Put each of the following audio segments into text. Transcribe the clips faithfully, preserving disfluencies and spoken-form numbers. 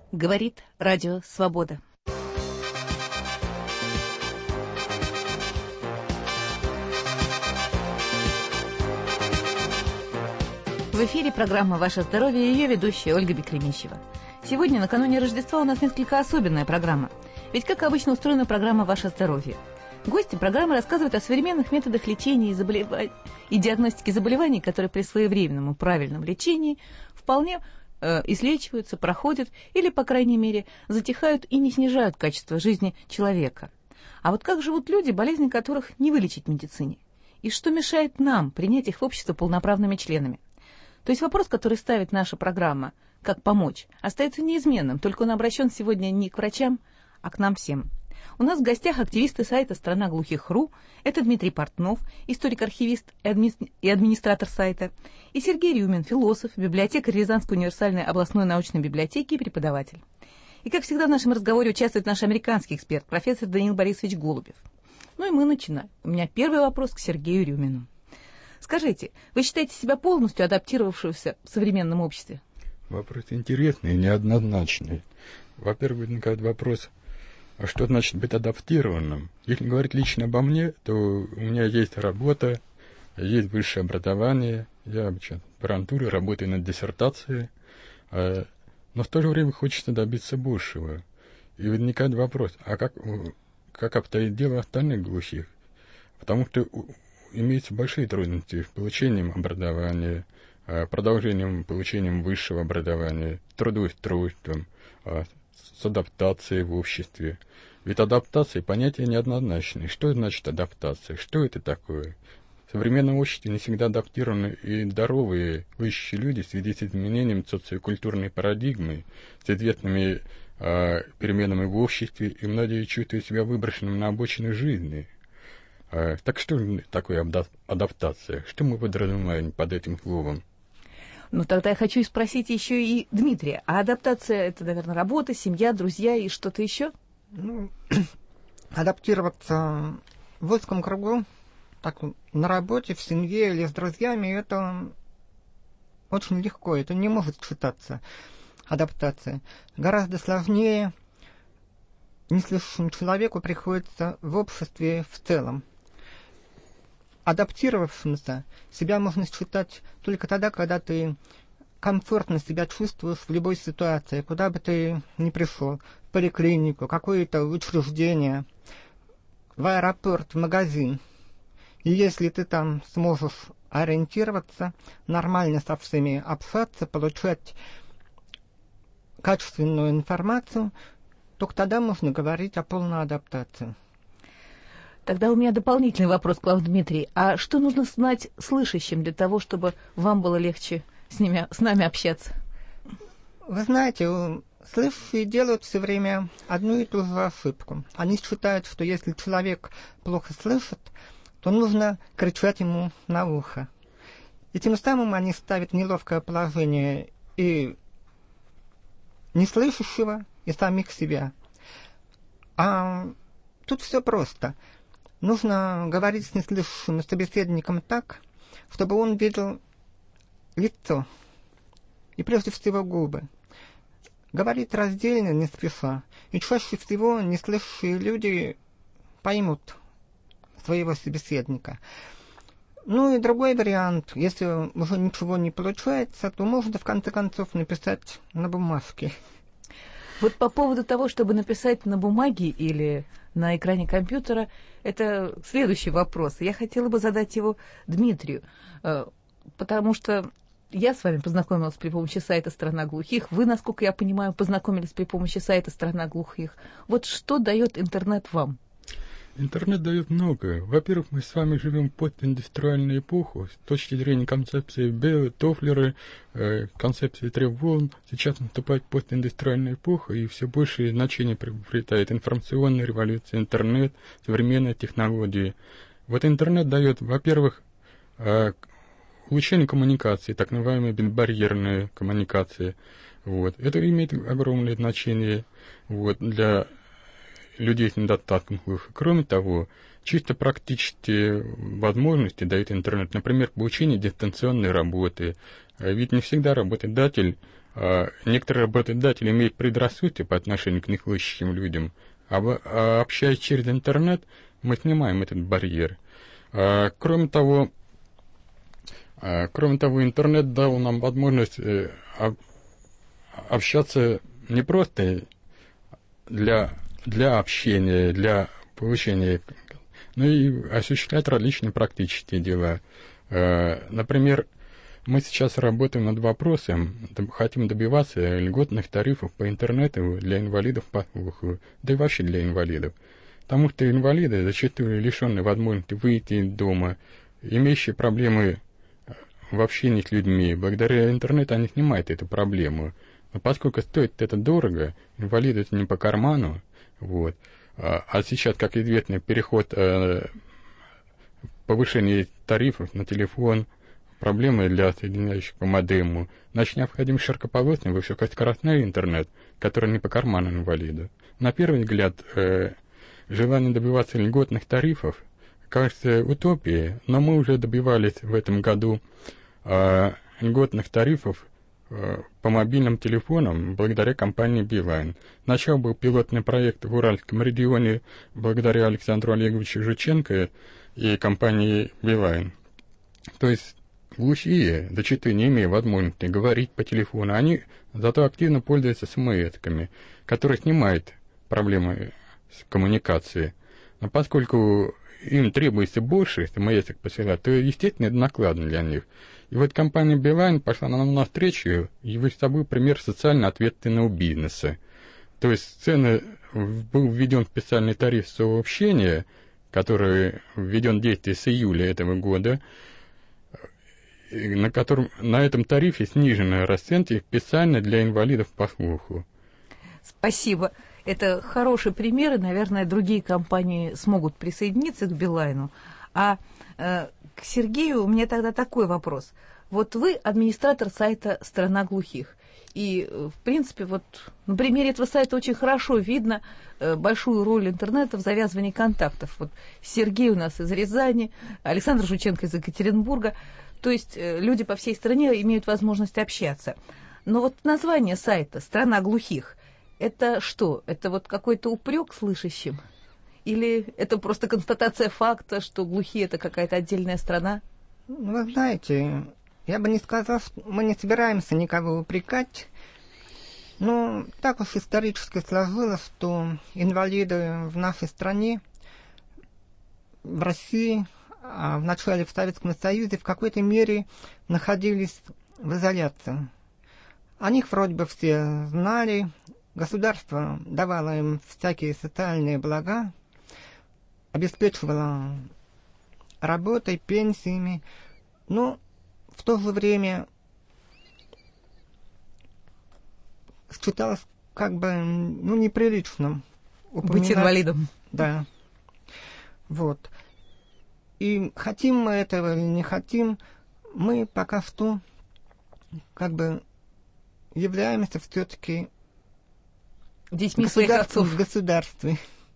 Говорит Радио Свобода. В эфире программа «Ваше здоровье» и ее ведущая Ольга Бекремищева. Сегодня, накануне Рождества, у нас несколько особенная программа. Ведь, как обычно, устроена программа «Ваше здоровье». Гости программы рассказывают о современных методах лечения и, заболев... и диагностики заболеваний, которые при своевременном и правильном лечении вполне э, излечиваются, проходят или, по крайней мере, затихают и не снижают качество жизни человека. А вот как живут люди, болезни которых не вылечить в медицине? И что мешает нам принять их в общество полноправными членами? То есть вопрос, который ставит наша программа «Как помочь?», остается неизменным, только он обращен сегодня не к врачам, а к нам всем. У нас в гостях активисты сайта «Страна глухих точка ру», это Дмитрий Портнов, историк-архивист и, адми... и администратор сайта, и Сергей Рюмин, философ, библиотекарь Рязанской универсальной областной научной библиотеки и преподаватель. И, как всегда, в нашем разговоре участвует наш американский эксперт, профессор Даниил Борисович Голубев. Ну и мы начинаем. У меня первый вопрос к Сергею Рюмину. Скажите, вы считаете себя полностью адаптировавшимся в современном обществе? Вопрос интересный и неоднозначный. Во-первых, возникает вопрос, а что значит быть адаптированным? Если говорить лично обо мне, то у меня есть работа, есть высшее образование, я в аспирантуре работаю над диссертацией, но в то же время хочется добиться большего. И возникает вопрос, а как, как обстоит дело остальных глухих? Потому что имеются большие трудности с получением образования, продолжением получением высшего образования, трудоустройством, с адаптацией в обществе. Ведь адаптация — понятие неоднозначное. Что значит адаптация? Что это такое? В современном обществе не всегда адаптированы и здоровые, ищущие люди в связи с изменением социокультурной парадигмы, с известными э, переменами в обществе, и многие чувствуют себя выброшенными на обочину жизни. Э, так что такое адаптация? Что мы подразумеваем под этим словом? Ну, тогда я хочу спросить еще и Дмитрия. А адаптация — это, наверное, работа, семья, друзья и что-то еще? Ну, адаптироваться в узком кругу, так, на работе, в семье или с друзьями, это очень легко, это не может считаться адаптацией. Гораздо сложнее неслышащему человеку приходится в обществе в целом. Адаптировавшимся себя можно считать только тогда, когда ты комфортно себя чувствуешь в любой ситуации, куда бы ты ни пришел, в поликлинику, какое-то учреждение, в аэропорт, в магазин. И если ты там сможешь ориентироваться, нормально со всеми общаться, получать качественную информацию, только тогда можно говорить о полной адаптации. Тогда у меня дополнительный вопрос к вам, Дмитрий. А что нужно знать слышащим для того, чтобы вам было легче с ними, с нами общаться? Вы знаете, слышащие делают все время одну и ту же ошибку. Они считают, что если человек плохо слышит, то нужно кричать ему на ухо. И тем самым они ставят в неловкое положение и неслышащего, и самих себя. А тут все просто. Нужно говорить с неслышащим собеседником так, чтобы он видел лицо и прежде всего губы. Говорить раздельно, не спеша, и чаще всего неслышащие люди поймут своего собеседника. Ну и другой вариант, если уже ничего не получается, то можно в конце концов написать на бумажке. Вот по поводу того, чтобы написать на бумаге или на экране компьютера, это следующий вопрос. Я хотела бы задать его Дмитрию, потому что я с вами познакомилась при помощи сайта «Страна глухих». Вы, насколько я понимаю, познакомились при помощи сайта «Страна глухих». Вот что дает интернет вам? Интернет дает многое. Во-первых, мы с вами живем в постиндустриальную эпоху. С точки зрения концепции Белла, Тофлера, э, концепции трех волн, сейчас наступает постиндустриальная эпоха, и все большее значение приобретает информационная революция, интернет, современные технологии. Вот интернет дает, во-первых, э, улучшение коммуникации, так называемая безбарьерная коммуникация. Вот. Это имеет огромное значение вот, для людей с недостатком слуха. Кроме того, чисто практические возможности дает интернет, например, получение дистанционной работы. Ведь не всегда работодатель некоторые работодатели имеют предрассудки по отношению к неслышащим людям, а общаясь через интернет, мы снимаем этот барьер. Кроме того, кроме того, интернет дал нам возможность общаться не просто для, для общения, для получения, но и осуществлять различные практические дела. Например, мы сейчас работаем над вопросом, хотим добиваться льготных тарифов по интернету для инвалидов по слуху, да и вообще для инвалидов. Потому что инвалиды, зачастую лишенные возможности выйти из дома, имеющие проблемы в общении с людьми, благодаря интернету они снимают эту проблему. Но поскольку стоит это дорого, инвалиду это не по карману, вот. А сейчас, как известно, переход, повышение тарифов на телефон, проблемы для соединяющих по модему, значит, необходим широкополосный высокоскоростной интернет, который не по карману инвалиду. На первый взгляд, э, желание добиваться льготных тарифов кажется утопией, но мы уже добивались в этом году э, льготных тарифов э, по мобильным телефонам благодаря компании Билайн. Начал был пилотный проект в Уральском регионе благодаря Александру Олеговичу Жученко и компании Билайн. То есть глухие, зачастую не имея возможности говорить по телефону, они зато активно пользуются смс-ками, которые снимают проблемы с коммуникацией. Но поскольку им требуется больше смс-ок посылать, то, естественно, это накладно для них. И вот компания Билайн пошла нам навстречу и явив собой пример социально ответственного бизнеса. То есть в цены был введен специальный тариф сообщения, который введен в действие с июля этого года, на котором на этом тарифе снижены расценки специально для инвалидов по слуху. Спасибо. Это хороший пример, и, наверное, другие компании смогут присоединиться к Билайну. А э, к Сергею у меня тогда такой вопрос. Вот вы администратор сайта «Страна глухих». И, в принципе, вот на примере этого сайта очень хорошо видно э, большую роль интернета в завязывании контактов. Вот Сергей у нас из Рязани, Александр Жученко из Екатеринбурга. То есть э, люди по всей стране имеют возможность общаться. Но вот название сайта «Страна глухих» — это что? Это вот какой-то упрек слышащим? Или это просто констатация факта, что глухие — это какая-то отдельная страна? Ну, вы знаете, я бы не сказал, что мы не собираемся никого упрекать. Но так уж исторически сложилось, что инвалиды в нашей стране, в России, а в начале в Советском Союзе в какой-то мере находились в изоляции. О них вроде бы все знали, государство давало им всякие социальные блага, обеспечивало работой, пенсиями, но в то же время считалось как бы ну, неприличным упоминать... Быть инвалидом. Да. Вот. И хотим мы этого или не хотим, мы пока что как бы являемся все-таки детьми своих отцов в государстве.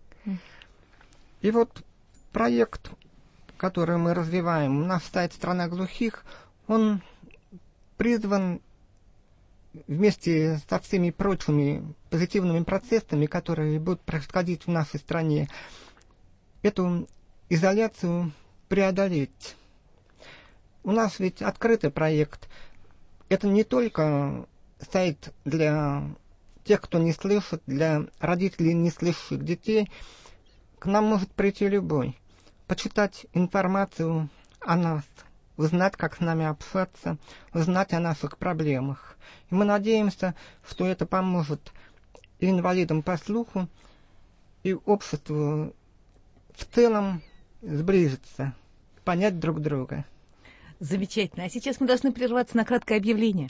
И вот проект, который мы развиваем, наш сайт «Страна глухих», он призван вместе со всеми прочими позитивными процессами, которые будут происходить в нашей стране, эту изоляцию преодолеть. У нас ведь открытый проект. Это не только сайт для тех, кто не слышит, для родителей неслышащих детей. К нам может прийти любой, почитать информацию о нас, узнать, как с нами общаться, узнать о наших проблемах. И мы надеемся, что это поможет и инвалидам по слуху, и обществу в целом сблизиться, понять друг друга. Замечательно. А сейчас мы должны прерваться на краткое объявление.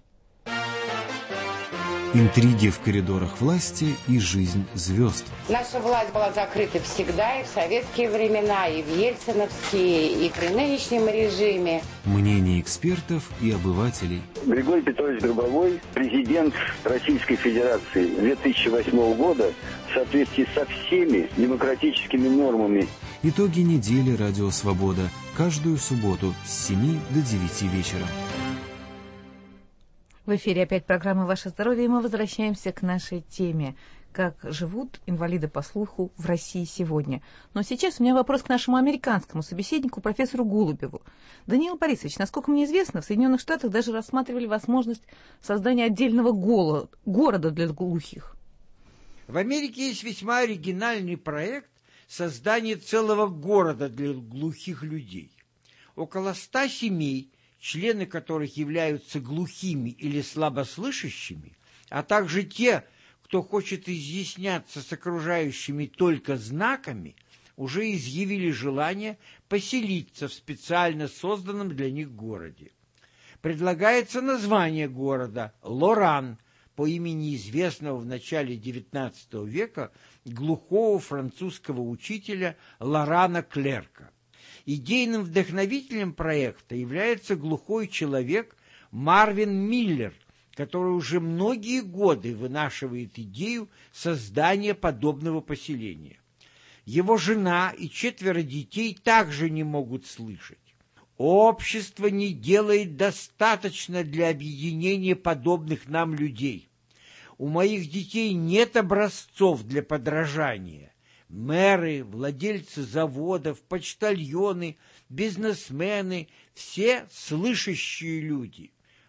Интриги в коридорах власти и жизнь звезд. Наша власть была закрыта всегда, и в советские времена, и в ельциновские, и при нынешнем режиме. Мнения экспертов и обывателей. Григорий Петрович Гробовой, президент Российской Федерации две тысячи восьмого года, в соответствии со всеми демократическими нормами. Итоги недели «Радио Свобода» каждую субботу с семи до девяти вечера. В эфире опять программа «Ваше здоровье», и мы возвращаемся к нашей теме «Как живут инвалиды по слуху в России сегодня». Но сейчас у меня вопрос к нашему американскому собеседнику, профессору Голубеву. Даниил Борисович, насколько мне известно, в Соединенных Штатах даже рассматривали возможность создания отдельного голо- города для глухих. В Америке есть весьма оригинальный проект создания целого города для глухих людей. Около ста семей, члены которых являются глухими или слабослышащими, а также те, кто хочет изъясняться с окружающими только знаками, уже изъявили желание поселиться в специально созданном для них городе. Предлагается название города Лоран по имени известного в начале девятнадцатого века глухого французского учителя Лорана Клерка. Идейным вдохновителем проекта является глухой человек Марвин Миллер, который уже многие годы вынашивает идею создания подобного поселения. Его жена и четверо детей также не могут слышать. Общество не делает достаточно для объединения подобных нам людей. У моих детей нет образцов для подражания. Мэры, владельцы заводов, почтальоны, бизнесмены – все слышащие люди.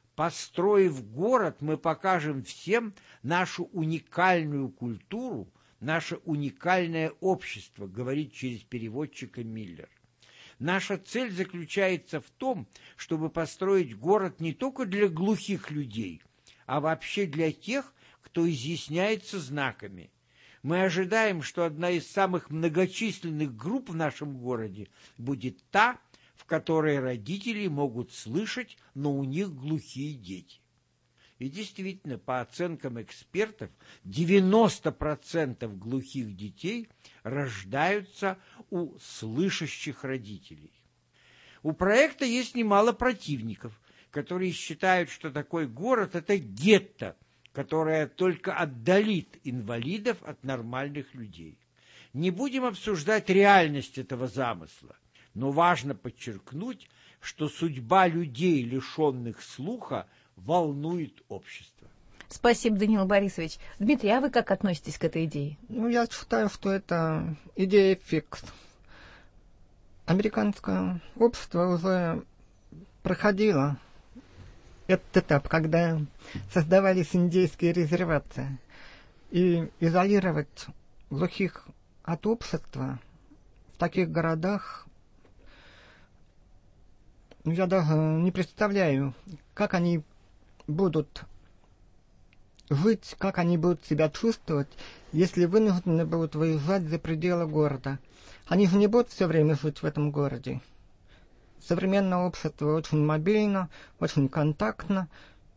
Построив город, мы покажем всем нашу уникальную культуру, наше уникальное общество, говорит через переводчика Миллер. Наша цель заключается в том, чтобы построить город не только для глухих людей, а вообще для тех, кто изъясняется знаками. Мы ожидаем, что одна из самых многочисленных групп в нашем городе будет та, в которой родители могут слышать, но у них глухие дети. И действительно, по оценкам экспертов, девяносто процентов глухих детей рождаются у слышащих родителей. У проекта есть немало противников, которые считают, что такой город – это гетто, которое только отдалит инвалидов от нормальных людей. Не будем обсуждать реальность этого замысла, но важно подчеркнуть, что судьба людей, лишенных слуха, волнует общество. Спасибо, Даниил Борисович. Дмитрий, а вы как относитесь к этой идее? Ну, я считаю, что это идея фикс. Американское общество уже проходило этот этап, когда создавались индейские резервации. И изолировать глухих от общества в таких городах, я даже не представляю, как они будут жить, как они будут себя чувствовать, если вынуждены будут выезжать за пределы города. Они же не будут все время жить в этом городе. Современное общество очень мобильно, очень контактно,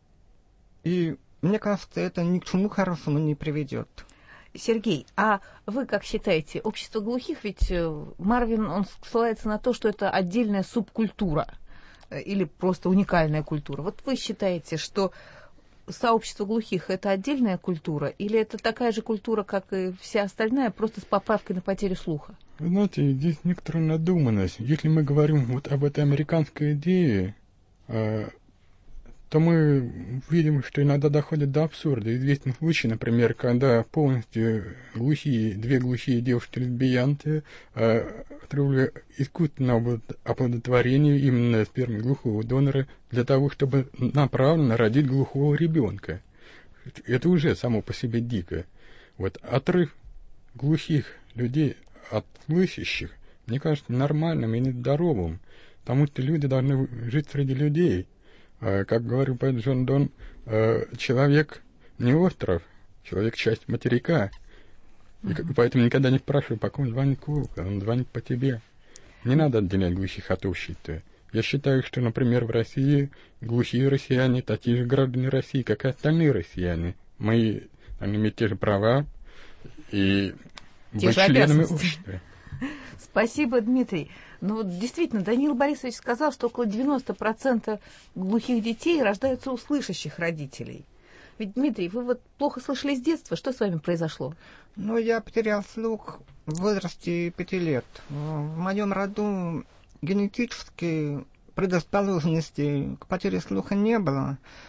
и мне кажется, это ни к чему хорошему не приведет. Сергей, а вы как считаете, общество глухих, ведь Марвин, он ссылается на то, что это отдельная субкультура или просто уникальная культура. Вот вы считаете, что сообщество глухих – это отдельная культура, или это такая же культура, как и вся остальная, просто с поправкой на потерю слуха? Вы знаете, здесь некоторая надуманность. Если мы говорим вот об этой американской идее, э, то мы видим, что иногда доходит до абсурда. Известен случай, например, когда полностью глухие, две глухие девушки-лесбиянки э, отравили искусственное оплодотворение именно спермы глухого донора для того, чтобы направленно родить глухого ребенка. Это уже само по себе дико. Вот отрыв глухих людей от слышащих, мне кажется, нормальным и нездоровым, потому что люди должны жить среди людей. Как говорил поэт Джон Дон, человек не остров, человек часть материка. И mm-hmm. поэтому никогда не спрашивай, по кому звонит клуб, он звонит по тебе. Не надо отделять глухих от общества. Я считаю, что, например, в России глухие россияне такие же граждане России, как и остальные россияне. Мы должны иметь те же права и быть членами общества. Спасибо, Дмитрий. Ну вот действительно, Даниил Борисович сказал, что около девяносто процентов глухих детей рождаются у слышащих родителей. Ведь, Дмитрий, вы вот плохо слышали с детства. Что с вами произошло? Ну, я потерял слух в возрасте пяти лет. В моем роду генетически предрасположенности к потере слуха не было.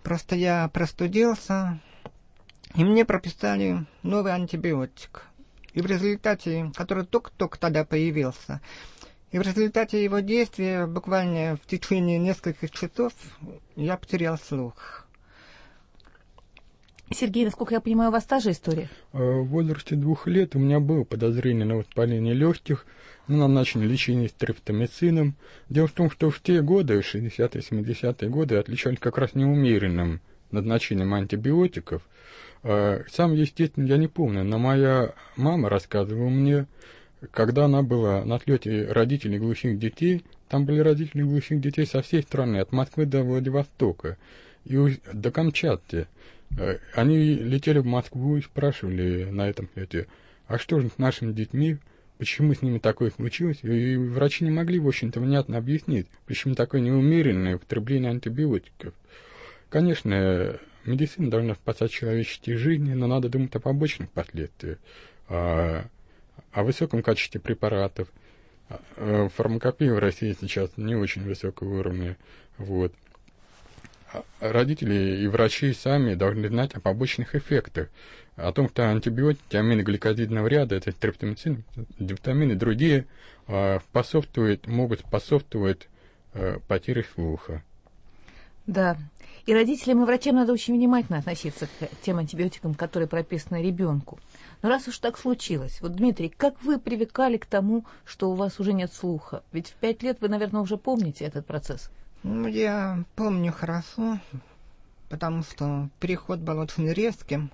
Просто я простудился, и мне прописали новый антибиотик. И в результате, который только-только тогда появился, и в результате его действия буквально в течение нескольких часов я потерял слух. Сергей, насколько я понимаю, у вас та же история? В возрасте двух лет у меня было подозрение на воспаление легких, но нам начали лечение стрептомицином. Дело в том, что в те годы, шестидесятые-семидесятые годы, отличались как раз неумеренным назначением антибиотиков. Сам, естественно, я не помню, но моя мама рассказывала мне, когда она была на отлете родителей глухих детей, там были родители глухих детей со всей страны, от Москвы до Владивостока и до Камчатки. Они летели в Москву и спрашивали на этом лете, а что же с нашими детьми, почему с ними такое случилось? И врачи не могли, в общем-то, внятно объяснить, почему такое неумеренное употребление антибиотиков. Конечно, медицина должна спасать человеческие жизни, но надо думать о побочных последствиях, о, о высоком качестве препаратов. Фармакопея в России сейчас не очень высокого уровня. Вот. Родители и врачи сами должны знать о побочных эффектах, о том, что антибиотики аминогликозидного ряда, это стрептомицин, диптамин и другие, способствуют, могут способствовать потере слуха. Да. И родителям и врачам надо очень внимательно относиться к тем антибиотикам, которые прописаны ребенку. Но раз уж так случилось, вот, Дмитрий, как вы привыкали к тому, что у вас уже нет слуха? Ведь в пять лет вы, наверное, уже помните этот процесс. Ну, я помню хорошо, потому что переход был очень резким.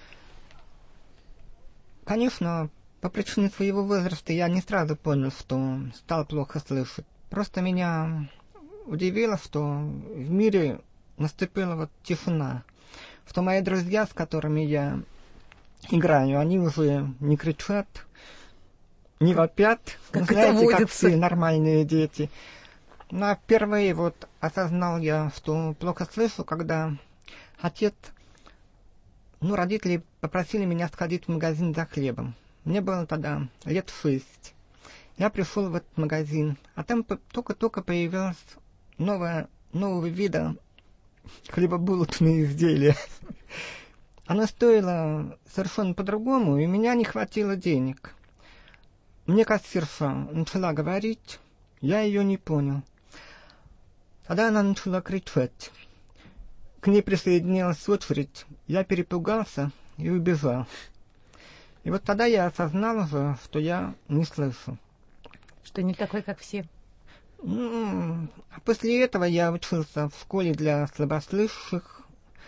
Конечно, по причине своего возраста я не сразу понял, что стал плохо слышать. Просто меня удивило, что в мире наступила вот тишина. Что мои друзья, с которыми я играю, они уже не кричат, не вопят, как знаете, как все нормальные дети. Но впервые вот осознал я, что плохо слышу, когда отец, ну, родители попросили меня сходить в магазин за хлебом. Мне было тогда лет шесть. Я пришел в этот магазин, а там только-только появилось новое, нового вида хлебобулочные изделия. Оно стоило совершенно по-другому, и у меня не хватило денег. Мне кассирша начала говорить, я ее не понял. Тогда она начала кричать. К ней присоединилась очередь. Я перепугался и убежал. И вот тогда я осознал уже, что я не слышу. Что не такой, как все. Ну, а после этого я учился в школе для слабослышащих.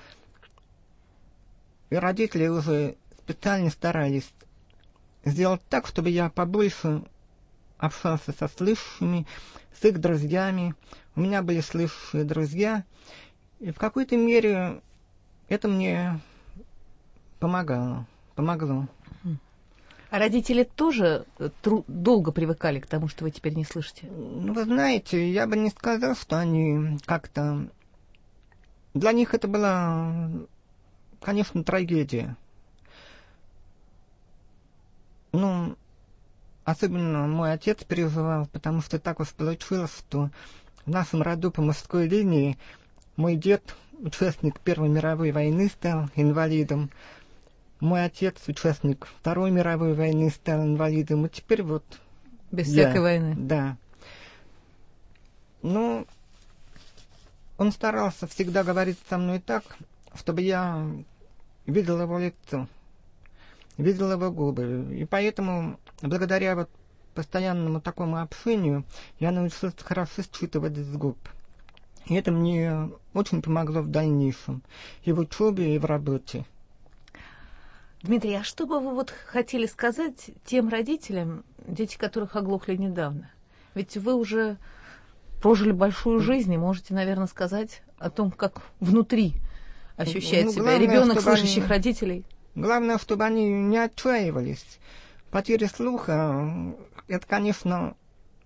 И родители уже специально старались сделать так, чтобы я побольше общался со слышащими, с их друзьями. У меня были слышащие друзья, и в какой-то мере это мне помогало. помогло. А родители тоже тру- долго привыкали к тому, что вы теперь не слышите? Ну, вы знаете, я бы не сказал, что они как-то... Для них это была, конечно, трагедия. Ну, особенно мой отец переживал, потому что так уж получилось, что в нашем роду по мужской линии мой дед, участник Первой мировой войны, стал инвалидом. Мой отец, участник Второй мировой войны, стал инвалидом. И теперь вот... Без я, всякой войны. Да. Ну, он старался всегда говорить со мной так, чтобы я видел его лицо, видел его губы. И поэтому, благодаря вот постоянному такому общению, я научился хорошо считывать с губ. И это мне очень помогло в дальнейшем, и в учебе, и в работе. Дмитрий, а что бы вы вот хотели сказать тем родителям, дети которых оглохли недавно? Ведь вы уже прожили большую жизнь и можете, наверное, сказать о том, как внутри ощущает ну, себя главное, ребенок слышащих они, родителей. Главное, чтобы они не отчаивались. Потеря слуха, это, конечно,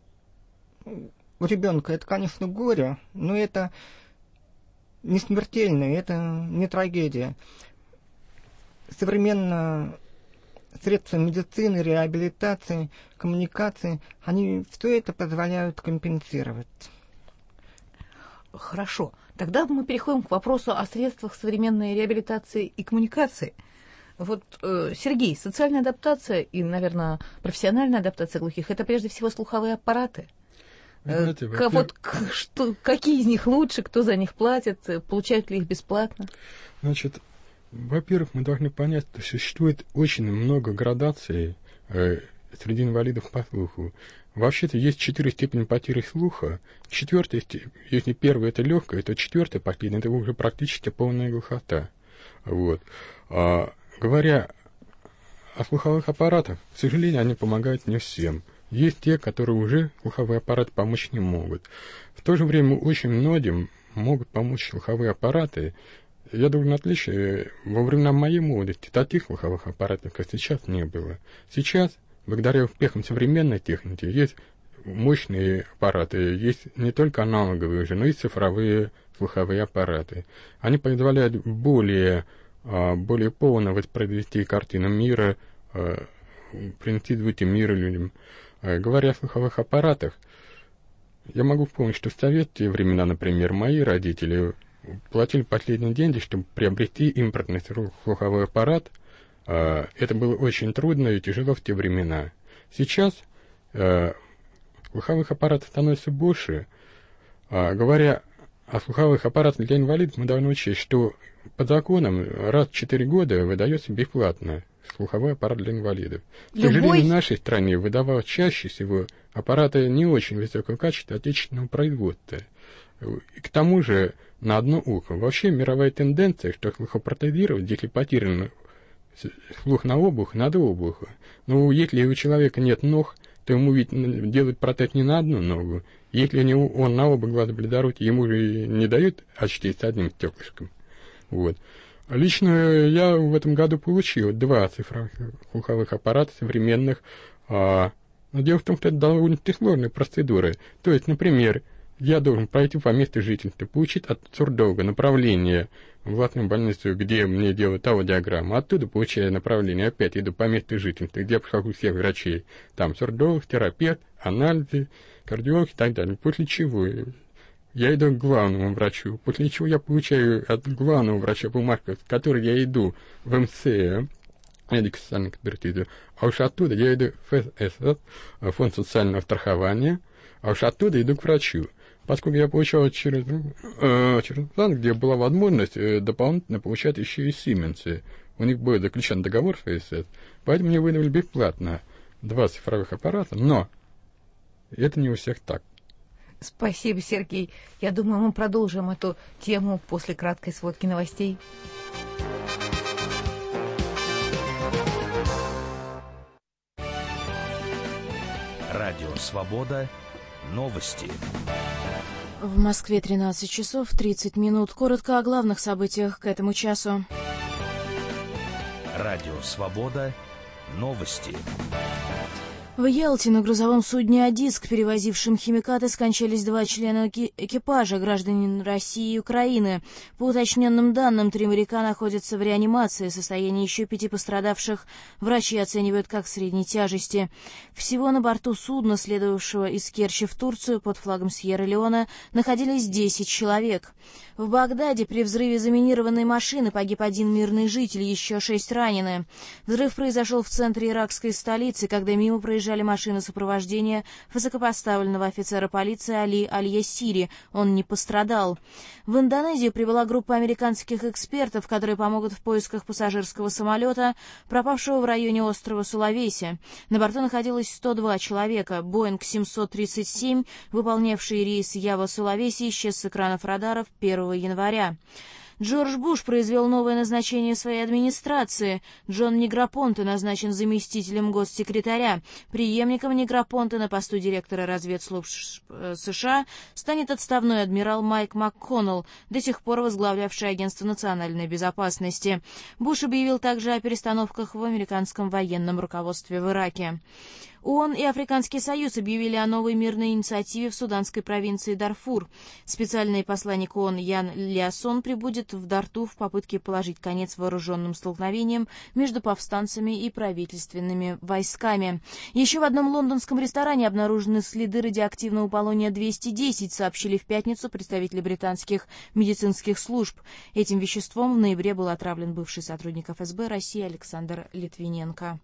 у ребенка, это, конечно, горе, но это не смертельно, это не трагедия. Современные средства медицины, реабилитации, коммуникации, они все это позволяют компенсировать. Хорошо. Тогда мы переходим к вопросу о средствах современной реабилитации и коммуникации. Вот, э, Сергей, социальная адаптация и, наверное, профессиональная адаптация глухих – это прежде всего слуховые аппараты. Знаете, э, вот, к, что, какие из них лучше, кто за них платит, получают ли их бесплатно? Значит, во-первых, мы должны понять, что существует очень много градаций э, среди инвалидов по слуху. Вообще-то есть четыре степени потери слуха. Четвертая, если первая это легкая, то четвертая последняя это уже практически полная глухота. Вот. А, говоря о слуховых аппаратах, к сожалению, они помогают не всем. Есть те, которые уже слуховые аппараты помочь не могут. В то же время очень многим могут помочь слуховые аппараты. Я должен отличить, во времена моей молодости таких слуховых аппаратов, как сейчас, не было. Сейчас, благодаря успехам современной техники, есть мощные аппараты, есть не только аналоговые уже, но и цифровые слуховые аппараты. Они позволяют более, более полно воспроизвести картину мира, принести звуки мира людям. Говоря о слуховых аппаратах, я могу вспомнить, что в советские времена, например, мои родители платили последние деньги, чтобы приобрести импортный слуховой аппарат. Это было очень трудно и тяжело в те времена. Сейчас слуховых аппаратов становится больше. Говоря о слуховых аппаратах для инвалидов, мы должны учесть, что по законам раз в четыре года выдается бесплатно слуховой аппарат для инвалидов. К Любой... сожалению, в нашей стране выдавал чаще всего аппараты не очень высокого качества отечественного производства. И к тому же на одно ухо. Вообще мировая тенденция, что слухопротезировать, если потерян слух на обух, надо обуха. Но если у человека нет ног, то ему ведь делают протез не на одну ногу. Если у него, он на оба глаза бледорукий, ему же не дают очки с одним стеклышком. Вот. Лично я в этом году получил два цифровых слуховых аппарата современных. А, но дело в том, что это довольно сложная процедура. То есть, например, я должен пройти по месту жительства, получить от сурдолога направление в властную больницу, где мне делают аудиограмму. Оттуда, получая направление, опять иду по месту жительства, где я прохожу всех врачей. Там сурдолог, терапевт, анализы, кардиолог и так далее. После чего я иду к главному врачу, после чего я получаю от главного врача бумажку, с которой я иду в эм цэ э, медико-социальную экспертизу, а уж оттуда я иду в эф эс эс, фонд социального страхования, а уж оттуда иду к врачу. Поскольку я получал через, э, через план, где была возможность э, дополнительно получать еще и Siemens. У них был заключен договор с эф эс эс, поэтому мне выдали бесплатно два цифровых аппарата, но это не у всех так. Спасибо, Сергей. Я думаю, мы продолжим эту тему после краткой сводки новостей. Радио «Свобода». Новости. В Москве тринадцать часов тридцать минут. Коротко о главных событиях к этому часу. Радио «Свобода». Новости. В Ялте на грузовом судне «Одиск», перевозившем химикаты, скончались два члена экипажа, граждане России и Украины. По уточненным данным, три моряка находятся в реанимации. Состояние еще пяти пострадавших врачи оценивают как средней тяжести. Всего на борту судна, следовавшего из Керчи в Турцию под флагом Сьерра-Леоне, находились десять человек. В Багдаде при взрыве заминированной машины погиб один мирный житель, еще шесть ранены. Взрыв произошел в центре иракской столицы, когда мимо проезжали машины сопровождения высокопоставленного офицера полиции Али Аль-Ясири. Он не пострадал. В Индонезию прибыла группа американских экспертов, которые помогут в поисках пассажирского самолета, пропавшего в районе острова Сулавеси. На борту находилось сто два человека. Боинг семьсот тридцать семь, выполнявший рейс Ява-Сулавеси, исчез с экранов радаров первого января. Джордж Буш произвел новое назначение своей администрации. Джон Негропонте назначен заместителем госсекретаря. Преемником Негропонте на посту директора разведслужб США станет отставной адмирал Майк МакКоннелл, до сих пор возглавлявший Агентство национальной безопасности. Буш объявил также о перестановках в американском военном руководстве в Ираке. ООН и Африканский союз объявили о новой мирной инициативе в суданской провинции Дарфур. Специальный посланник ООН Ян Лиассон прибудет в Дарту в попытке положить конец вооруженным столкновениям между повстанцами и правительственными войсками. Еще в одном лондонском ресторане обнаружены следы радиоактивного полония двести десять, сообщили в пятницу представители британских медицинских служб. Этим веществом в ноябре был отравлен бывший сотрудник эф эс бэ России Александр Литвиненко.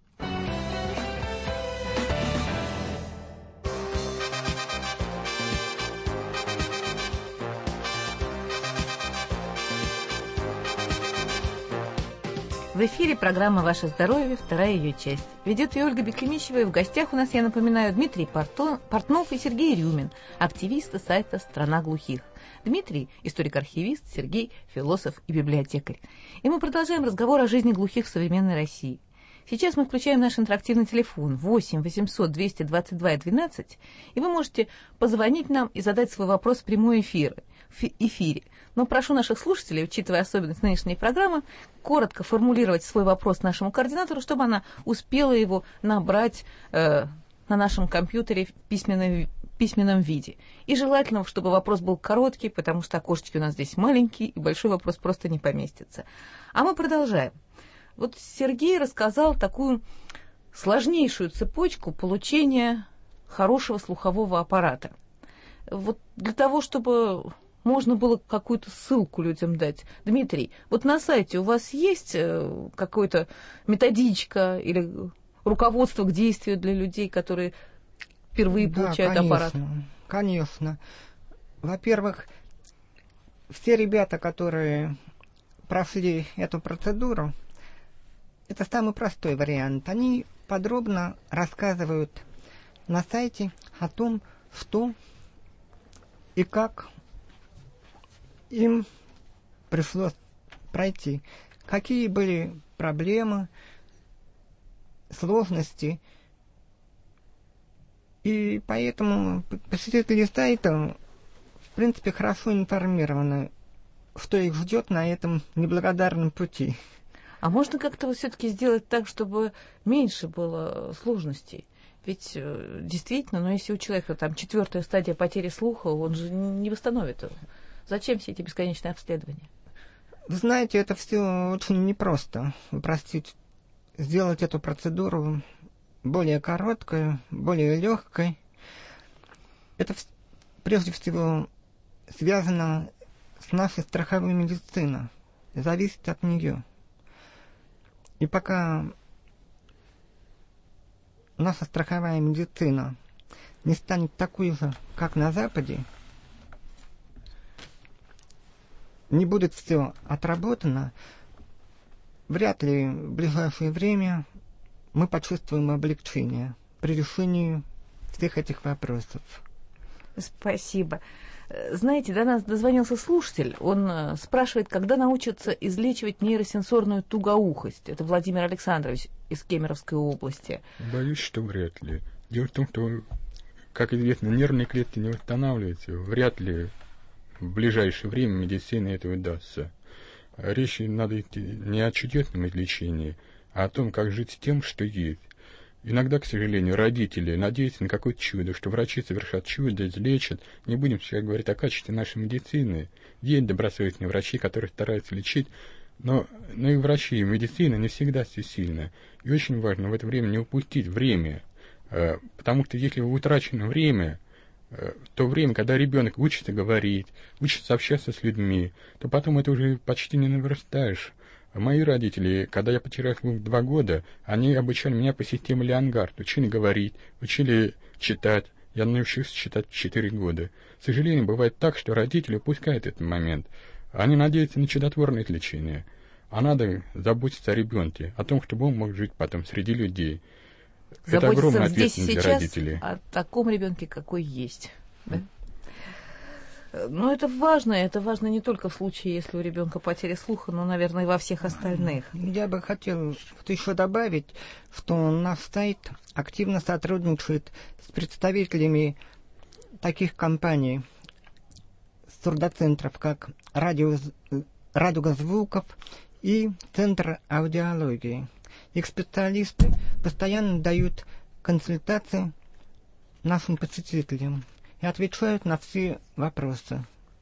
В эфире программа «Ваше здоровье», вторая ее часть. Ведет ее Ольга Беклемищева, и в гостях у нас, я напоминаю, Дмитрий Портнов и Сергей Рюмин, активисты сайта «Страна глухих». Дмитрий – историк-архивист, Сергей – философ и библиотекарь. И мы продолжаем разговор о жизни глухих в современной России. Сейчас мы включаем наш интерактивный телефон восемь восемьсот двести двадцать два двенадцать, и вы можете позвонить нам и задать свой вопрос в прямой эфир, в эфире. Но прошу наших слушателей, учитывая особенность нынешней программы, коротко формулировать свой вопрос нашему координатору, чтобы она успела его набрать э, на нашем компьютере в письменном, письменном виде. И желательно, чтобы вопрос был короткий, потому что окошечки у нас здесь маленькие, и большой вопрос просто не поместится. А мы продолжаем. Вот Сергей рассказал такую сложнейшую цепочку получения хорошего слухового аппарата. Вот для того, чтобы можно было какую-то ссылку людям дать. Дмитрий, вот на сайте у вас есть какая-то методичка или руководство к действию для людей, которые впервые да, получают конечно, аппарат? Конечно. Во-первых, все ребята, которые прошли эту процедуру, это самый простой вариант. Они подробно рассказывают на сайте о том, что и как им пришлось пройти, какие были проблемы, сложности. И поэтому посетители сайта, в принципе, хорошо информированы, что их ждет на этом неблагодарном пути. А можно как-то все-таки сделать так, чтобы меньше было сложностей? Ведь действительно, ну, если у человека там четвертая стадия потери слуха, он же не восстановит его. Зачем все эти бесконечные обследования? Вы знаете, это все очень непросто. Упростить, сделать эту процедуру более короткой, более легкой. Это прежде всего связано с нашей страховой медициной. Зависит от нее. И пока наша страховая медицина не станет такой же, как на Западе, не будет все отработано, вряд ли в ближайшее время мы почувствуем облегчение при решении всех этих вопросов. Спасибо. Знаете, до нас дозвонился слушатель. Он спрашивает, когда научатся излечивать нейросенсорную тугоухость. Это Владимир Александрович из Кемеровской области. Боюсь, что вряд ли. Дело в том, что, как известно, нервные клетки не восстанавливаются. Вряд ли в ближайшее время медицине это удастся. Речь надо идти не о чудесном излечении, а о том, как жить с тем, что есть. Иногда, к сожалению, родители надеются на какое-то чудо, что врачи совершат чудо, излечат. Не будем сейчас говорить о качестве нашей медицины. Есть добросовестные врачи, которые стараются лечить, но, но и врачи, и медицина не всегда всесильна. И очень важно в это время не упустить время, потому что если утрачено время, то время, когда ребенок учится говорить, учится общаться с людьми, то потом это уже почти не наверстаешь. Мои родители, когда я потерял слух два года, они обучали меня по системе Леонгард, учили говорить, учили читать. Я научился читать в четыре года. К сожалению, бывает так, что родители упускают этот момент. Они надеются на чудотворное лечение. А надо заботиться о ребенке, о том, чтобы он мог жить потом среди людей. Заботиться это огромная здесь ответственность сейчас для родителей. О таком ребенке, какой есть. Да? Но это важно, это важно не только в случае, если у ребенка потеря слуха, но, наверное, и во всех остальных. Я бы хотел еще добавить, что наш сайт активно сотрудничает с представителями таких компаний, сурдоцентров, как радио, «Радуга звуков» и Центр аудиологии. Их специалисты постоянно дают консультации нашим посетителям и отвечают на все вопросы.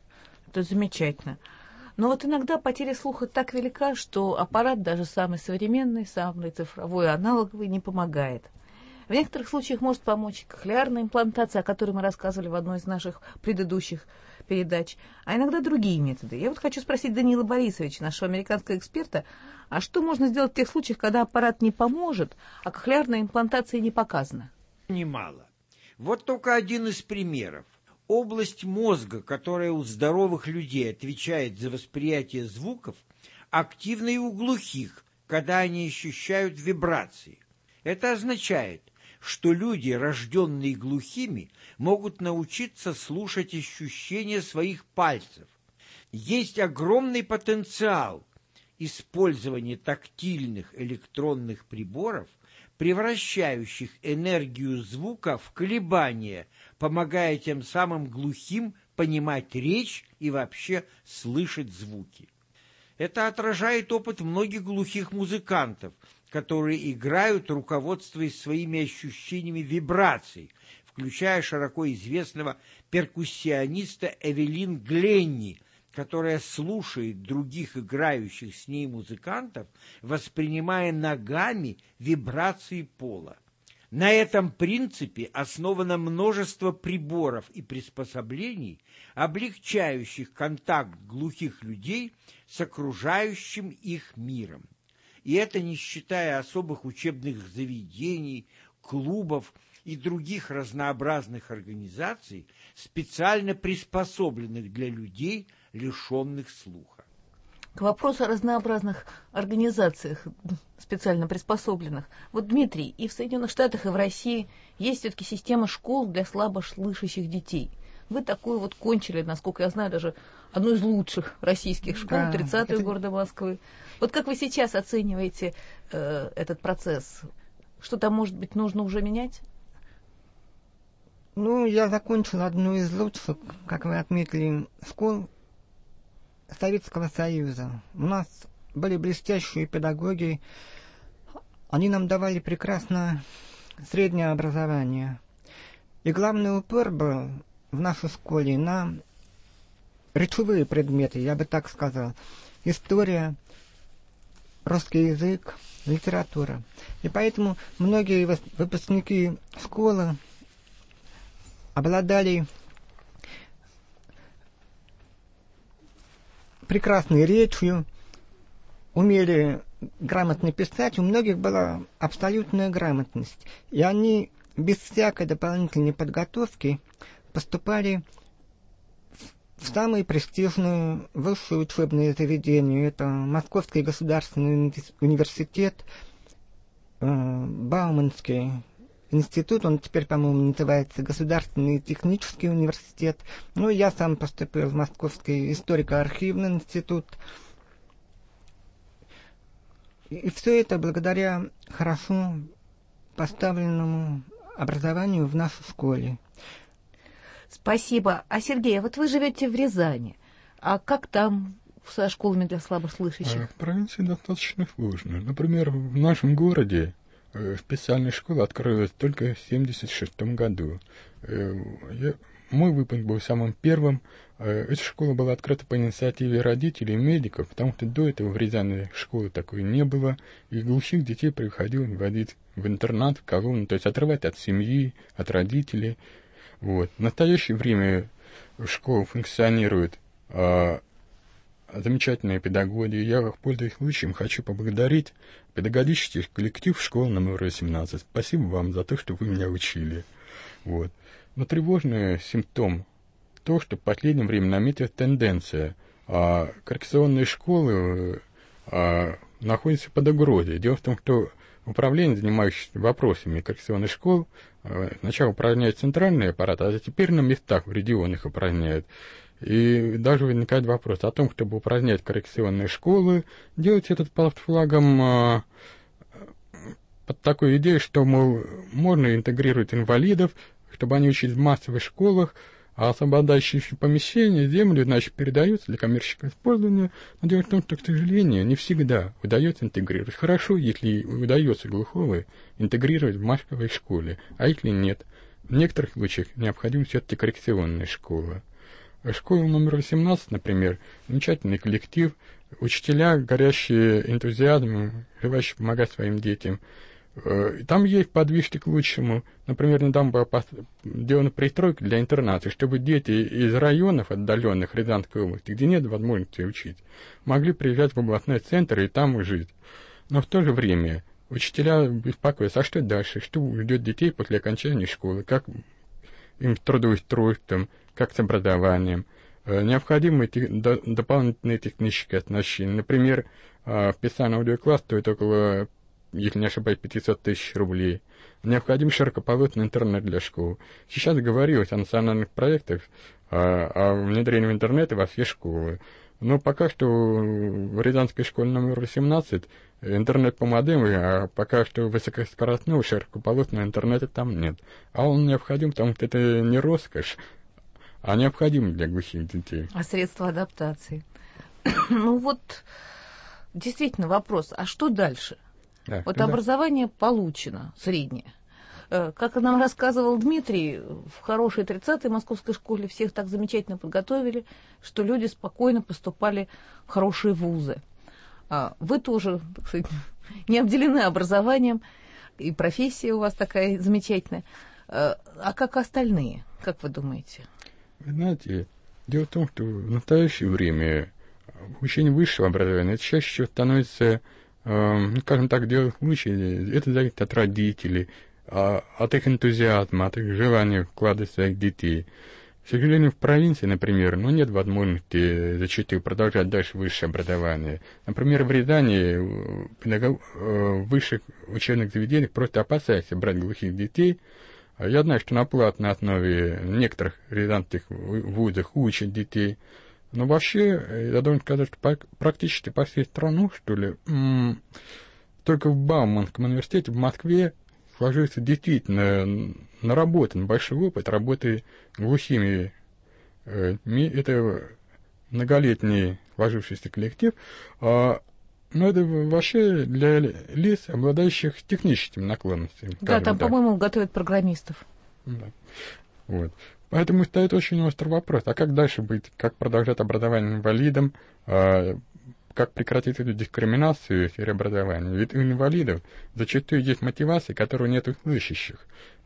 Это замечательно. Но вот иногда потеря слуха так велика, что аппарат, даже самый современный, самый цифровой, аналоговый, не помогает. В некоторых случаях может помочь кохлеарная имплантация, о которой мы рассказывали в одной из наших предыдущих передач, а иногда другие методы. Я вот хочу спросить Даниила Борисовича, нашего американского эксперта, а что можно сделать в тех случаях, когда аппарат не поможет, а кохлеарная имплантация не показана? Немало. Вот только один из примеров. Область мозга, которая у здоровых людей отвечает за восприятие звуков, активна и у глухих, когда они ощущают вибрации. Это означает, что люди, рожденные глухими, могут научиться слушать ощущения своих пальцев. Есть огромный потенциал использования тактильных электронных приборов, превращающих энергию звука в колебания, помогая тем самым глухим понимать речь и вообще слышать звуки. Это отражает опыт многих глухих музыкантов, которые играют, руководствуясь своими ощущениями вибраций, включая широко известного перкуссиониста Эвелин Гленни, которая слушает других играющих с ней музыкантов, воспринимая ногами вибрации пола. На этом принципе основано множество приборов и приспособлений, облегчающих контакт глухих людей с окружающим их миром. И это не считая особых учебных заведений, клубов и других разнообразных организаций, специально приспособленных для людей, лишенных слуха. К вопросу о разнообразных организациях, специально приспособленных. Вот, Дмитрий, и в Соединенных Штатах, и в России есть все-таки система школ для слабослышащих детей. Вы такую вот кончили, насколько я знаю, даже одну из лучших российских школ, да, тридцатую это... города Москвы. Вот как вы сейчас оцениваете э, этот процесс? Что-то, может быть, нужно уже менять? Ну, я закончил одну из лучших, как вы отметили, школ Советского Союза. У нас были блестящие педагоги, они нам давали прекрасное среднее образование. И главный упор был в нашей школе на речевые предметы, я бы так сказал. История, русский язык, литература. И поэтому многие выпускники школы обладали прекрасной речью, умели грамотно писать, у многих была абсолютная грамотность. И они без всякой дополнительной подготовки поступали в самые престижные высшие учебные заведения. Это Московский государственный университет, Бауманский институт, он теперь, по-моему, называется Государственный технический университет. Ну, я сам поступил в Московский историко-архивный институт. И все это благодаря хорошо поставленному образованию в нашей школе. Спасибо. А, Сергей, вот вы живете в Рязани. А как там со школами для слабослышащих? В провинции достаточно сложно. Например, в нашем городе специальная школа открылась только в семьдесят шестом году. Я, мой выпуск был самым первым. Эта школа была открыта по инициативе родителей и медиков, потому что до этого в Рязани школы такой не было, и глухих детей приходилось вводить в интернат, в колонну, то есть отрывать от семьи, от родителей. Вот. В настоящее время школа функционирует а, замечательные педагоги. Я, пользуясь случаем, хочу поблагодарить педагогический коллектив школы номер восемнадцать. Спасибо вам за то, что вы меня учили. Вот. Но тревожный симптом то, что в последнее время наметилась тенденция. А, коррекционные школы а, находятся под угрозой. Дело в том, что управление, занимающееся вопросами коррекционных школ, а, сначала упражняет центральный аппарат, а теперь на местах в регионах упражняет. И даже возникает вопрос о том, чтобы упразднять коррекционные школы, делать этот под флагом а, под такой идеей, что, мол, можно интегрировать инвалидов, чтобы они учились в массовых школах, А освобождающиеся помещения, земли, значит, передаются для коммерческого использования. Но дело в том, что, к сожалению, не всегда удается интегрировать. Хорошо, если удается глухого интегрировать в массовой школе, а если нет. В некоторых случаях необходима все-таки коррекционная школа. Школа номер восемнадцать, например, замечательный коллектив, учителя, горящие энтузиазмом, желающие помогать своим детям. Там есть подвижки к лучшему. Например, недавно была сделана пристройка для интерната, чтобы дети из районов отдаленных Рязанской области, где нет возможности учить, могли приезжать в областной центр и там жить. Но в то же время учителя беспокоятся, а что дальше, что ждет детей после окончания школы, как им с трудоустройством, как с образованием. Необходимы дополнительные технические оснащения. Например, вписание в аудиокласс стоит около, если не ошибаюсь, пятьсот тысяч рублей. Необходим широкополосный интернет для школ. Сейчас говорилось о национальных проектах, о, о внедрении интернета во все школы. Но пока что в Рязанской школе номер восемнадцать интернет по модему, а пока что высокоскоростного широкополосного интернета там нет. А он необходим, потому что это не роскошь, а необходим для глухих детей. А средства адаптации? Ну вот, действительно вопрос, а что дальше? Да, вот да. Образование получено, среднее. Как нам рассказывал Дмитрий, в хорошей тридцатой московской школе всех так замечательно подготовили, что люди спокойно поступали в хорошие вузы. А вы тоже, так сказать, не обделены образованием, и профессия у вас такая замечательная. А как остальные, как вы думаете? Вы знаете, дело в том, что в настоящее время обучение высшего образования это чаще всего становится, э, скажем так, дело в случае, это зависит от родителей, от их энтузиазма, от их желания вкладывать в своих детей. К сожалению, в провинции, например, ну, нет возможности зачастую продолжать дальше высшее образование. Например, в Рязани педагог, в высших учебных заведениях просто опасаются брать глухих детей. Я знаю, что на платной основе в некоторых рязанских вузах учат детей. Но вообще, я должен сказать, что практически по всей стране, что ли, только в Бауманском университете в Москве сложился действительно наработан большой опыт работы глухими. Это многолетний сложившийся коллектив. Но это вообще для лиц, обладающих техническими наклонностями. Да, там, так. по-моему, готовят программистов. Да. Вот. Поэтому стоит очень острый вопрос. А как дальше быть? Как продолжать образование инвалидам? Как прекратить эту дискриминацию в сфере образования? Ведь у инвалидов зачастую есть мотивация, которой нет у слышащих.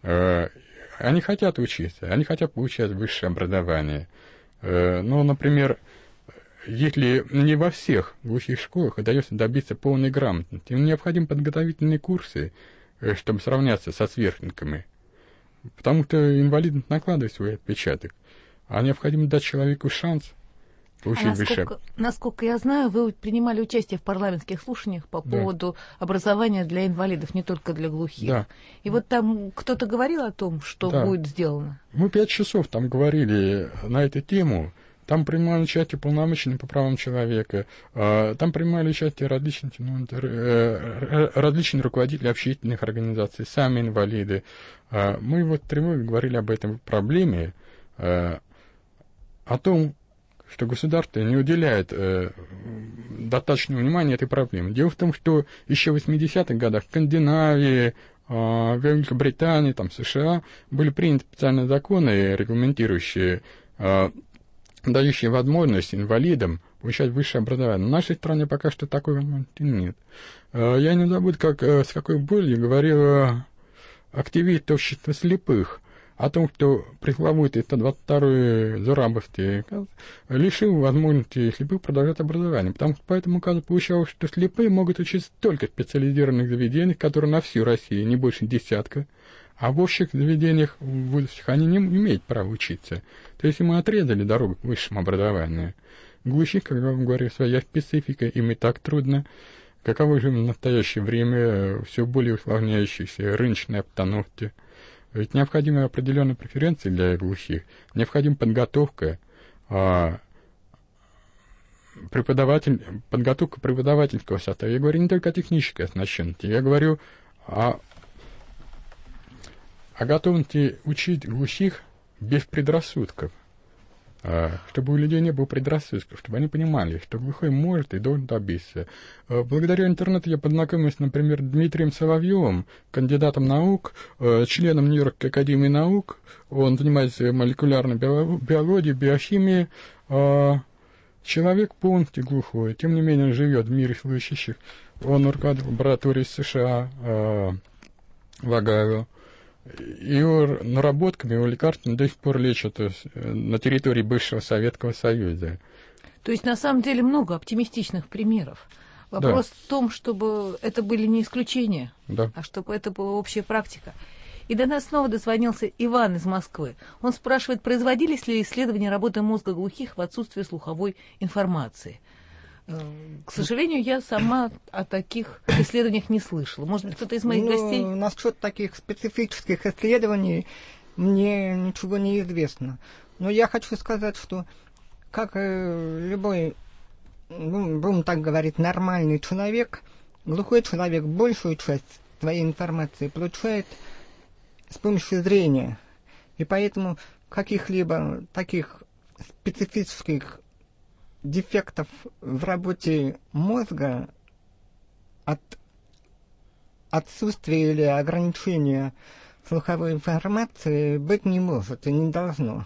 Они хотят учиться, они хотят получать высшее образование. Но, например, если не во всех глухих школах удается добиться полной грамотности, им необходимы подготовительные курсы, чтобы сравняться со сверстниками. Потому что инвалидность накладывает свой отпечаток. А необходимо дать человеку шанс получить а насколько, выше. Насколько я знаю, вы принимали участие в парламентских слушаниях по да. поводу образования для инвалидов, не только для глухих. Да. И вот там кто-то говорил о том, что да. будет сделано? Мы пять часов там говорили на эту тему. Там принимали участие полномоченные по правам человека, там принимали участие различные, различные руководители общественных организаций, сами инвалиды. Мы вот в тревоге говорили об этой проблеме, о том, что государство не уделяет достаточного внимания этой проблеме. Дело в том, что еще в восьмидесятых годах в Скандинавии, в Великобритании, там, США были приняты специальные законы, регламентирующие, дающие возможность инвалидам получать высшее образование. В нашей стране пока что такой возможности нет. Я не забуду, как, с какой болью говорил активист общества слепых о том, что пресловутый сто двадцать второй Зурабовский лишил возможности слепых продолжать образование. Потому что по этому указу получалось, что слепые могут учиться только в специализированных заведениях, которые на всю Россию, не больше десятка. А в общих заведениях вузовских они не имеют права учиться. То есть мы отрезали дорогу к высшему образованию. Глухих, как я вам говорю, своя специфика, им и так трудно. Каковы же в настоящее время все более усложняющиеся рыночные обстановки. Ведь необходимы определенные преференции для глухих, необходима подготовка, а, преподаватель, подготовка преподавательского состава. Я говорю не только о технической оснащенности, я говорю о, о готовности учить глухих без предрассудков. Чтобы у людей не было предрассудков, чтобы они понимали, что глухой может и должен добиться. Благодаря интернету я познакомился, например, с Дмитрием Соловьевым, кандидатом наук, членом Нью-Йоркской академии наук. Он занимается молекулярной биологией, биохимией. Человек полностью глухой, тем не менее он живет в мире слышащих. Он руководил лабораторией США в Огайо. Его наработками, его лекарствами до сих пор лечат на территории бывшего Советского Союза. То есть, на самом деле, много оптимистичных примеров. Вопрос да. в том, чтобы это были не исключения, да. а чтобы это была общая практика. И до нас снова дозвонился Иван из Москвы. Он спрашивает, производились ли исследования работы мозга глухих в отсутствии слуховой информации. К сожалению, я сама о таких исследованиях не слышала. Может быть, кто-то из моих ну, гостей... Насчет таких специфических исследований мне ничего не известно. Но я хочу сказать, что как любой, ну, будем так говорить, нормальный человек, глухой человек большую часть своей информации получает с помощью зрения. И поэтому каких-либо таких специфических дефектов в работе мозга от отсутствия или ограничения слуховой информации быть не может и не должно.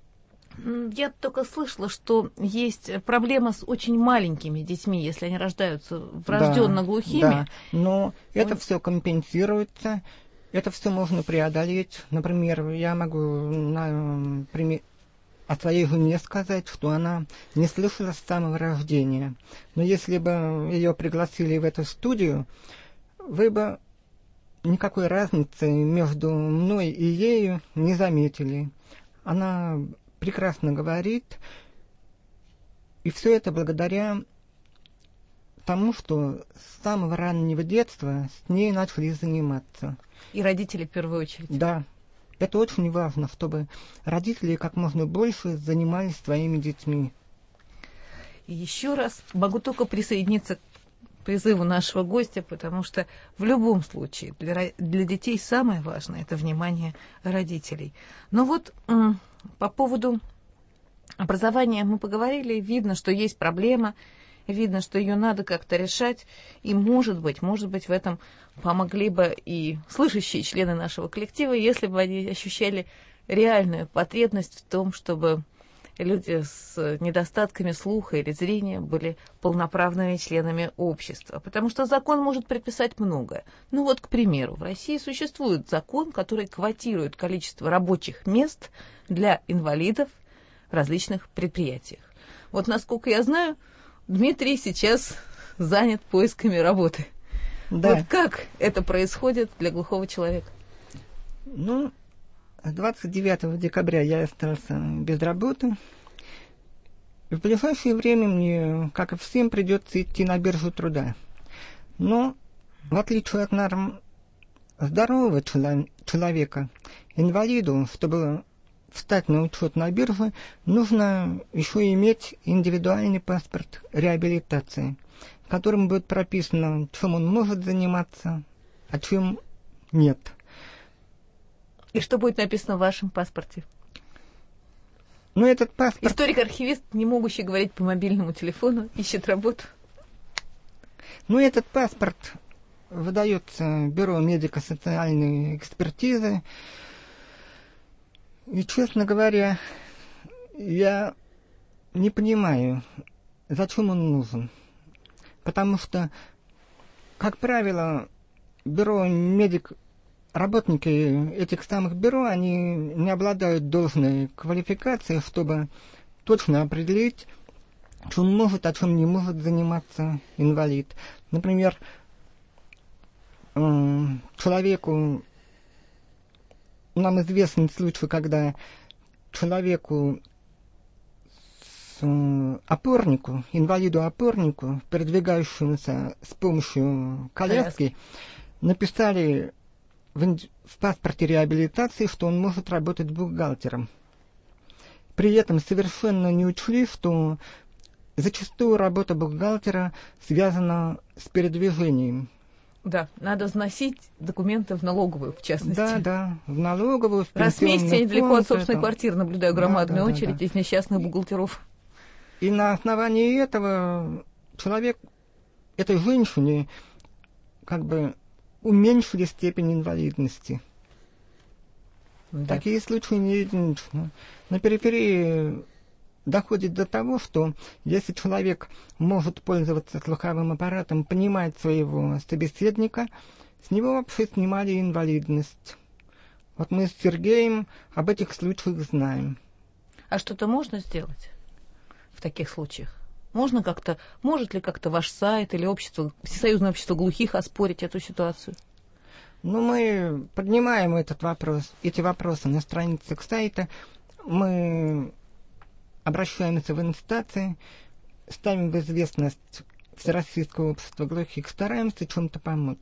Я только слышала, что есть проблема с очень маленькими детьми, если они рождаются врожденно да, глухими. Да, но Он... это все компенсируется, это все можно преодолеть. Например, я могу на пример о своей жене сказать, что она не слышала с самого рождения. Но если бы ее пригласили в эту студию, вы бы никакой разницы между мной и ею не заметили. Она прекрасно говорит, и все это благодаря тому, что с самого раннего детства с ней начали заниматься. И родители в первую очередь. Да. Это очень важно, чтобы родители как можно больше занимались своими детьми. И еще раз могу только присоединиться к призыву нашего гостя, потому что в любом случае для, для детей самое важное – это внимание родителей. Но вот по поводу образования мы поговорили, видно, что есть проблема, видно, что ее надо как-то решать, и, может быть, может быть, в этом помогли бы и слышащие члены нашего коллектива, если бы они ощущали реальную потребность в том, чтобы люди с недостатками слуха или зрения были полноправными членами общества. Потому что закон может предписать многое. Ну вот, к примеру, в России существует закон, который квотирует количество рабочих мест для инвалидов в различных предприятиях. Вот, насколько я знаю, Дмитрий сейчас занят поисками работы. Да. Вот как это происходит для глухого человека? Ну, двадцать девятого декабря я остался без работы. И в ближайшее время мне, как и всем, придется идти на биржу труда. Но, в отличие от норм здорового человека, инвалиду, чтобы встать на учет на бирже, нужно еще иметь индивидуальный паспорт реабилитации, в котором будет прописано, чем он может заниматься, а чем нет. И что будет написано в вашем паспорте? Ну, этот паспорт... Историк-архивист, не могущий говорить по мобильному телефону, ищет работу. Ну, этот паспорт выдается Бюро медико-социальной экспертизы. И, честно говоря, я не понимаю, зачем он нужен. Потому что, как правило, бюро медик, работники этих самых бюро, они не обладают должной квалификацией, чтобы точно определить, чем может, а чем не может заниматься инвалид. Например, человеку, нам известен случай, когда человеку, опорнику, инвалиду-опорнику, передвигающемуся с помощью коляски, написали в, в паспорте реабилитации, что он может работать бухгалтером. При этом совершенно не учли, что зачастую работа бухгалтера связана с передвижением. Да, надо вносить документы в налоговую, в частности. Да, да, в налоговую, в раз в месяц я недалеко от собственной это... квартиры наблюдаю громадную да, да, очередь да, да. из несчастных бухгалтеров. И на основании этого человек, этой женщине, как бы уменьшили степень инвалидности. Да. Такие случаи не единичны. На периферии доходит до того, что если человек может пользоваться слуховым аппаратом, понимать своего собеседника, с него вообще снимали инвалидность. Вот мы с Сергеем об этих случаях знаем. А что-то можно сделать в таких случаях? Можно как-то, может ли как-то ваш сайт или общество, Всесоюзное общество глухих оспорить эту ситуацию? Ну, мы поднимаем этот вопрос, эти вопросы на страницах сайта. Мы обращаемся в инстанции, ставим в известность Всероссийского общества глухих, стараемся чем-то помочь.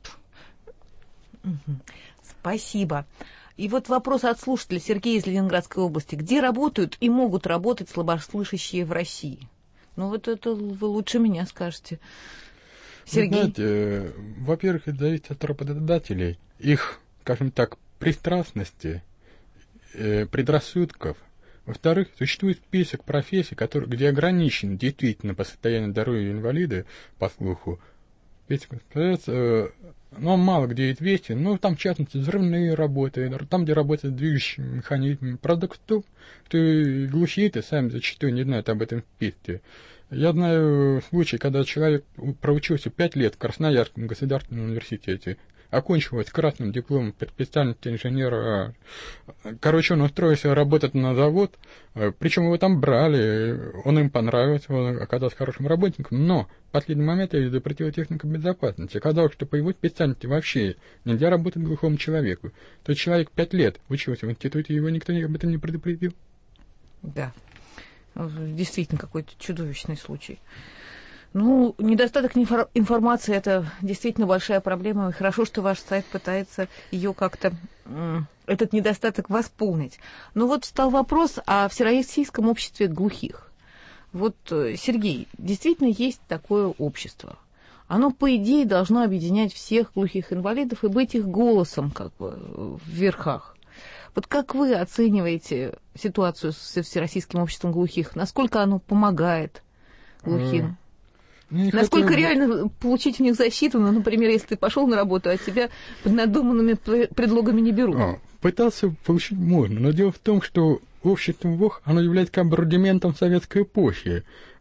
Угу. Спасибо. И вот вопрос от слушателя Сергея из Ленинградской области. Где работают и могут работать слабослышащие в России? Ну, вот это вы лучше меня скажете. Сергей? Вы знаете, во-первых, это зависит от работодателей, их, скажем так, пристрастности, э, предрассудков. Во-вторых, существует список профессий, который, где ограничены действительно по состоянию здоровья инвалиды по слуху. Список, э, ну, он мало где известен, но там, в частности, взрывные работы, там, где работают движущими механизмами. Правда, кто, что глухие-то сами зачастую не знают об этом списке. Я знаю случай, когда человек проучился пять лет в Красноярском государственном университете, окончил его с красным дипломом по специальности инженера. Короче, он устроился работать на завод, причем его там брали, он им понравился, он оказался хорошим работником, но в последний момент я запретил технику безопасности. Оказалось, что по его специальности вообще нельзя работать глухому человеку. То есть человек пять лет учился в институте, его никто об этом не предупредил. Да, действительно какой-то чудовищный случай. Ну, недостаток информации – это действительно большая проблема. И хорошо, что ваш сайт пытается ее как-то, этот недостаток восполнить. Но вот встал вопрос о Всероссийском обществе глухих. Вот, Сергей, действительно есть такое общество. Оно, по идее, должно объединять всех глухих инвалидов и быть их голосом как бы в верхах. Вот как вы оцениваете ситуацию со Всероссийским обществом глухих? Насколько оно помогает глухим? Не Насколько хотел... реально получить у них защиту? Ну, например, если ты пошел на работу, а тебя под надуманными предлогами не берут. А, пытался получить можно, но дело в том, что общество ВОХ, оно является как бы рудиментом советской эпохи.